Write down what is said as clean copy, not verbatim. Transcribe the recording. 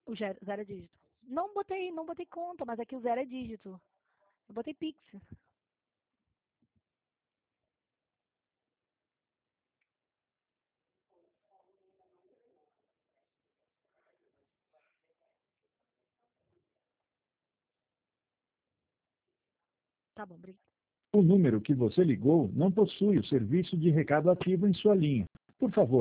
O zero é dígito. Não botei conta, mas aqui o zero é dígito. Eu botei Pix. Tá bom, obrigada. O número que você ligou não possui o serviço de recado ativo em sua linha. Por favor,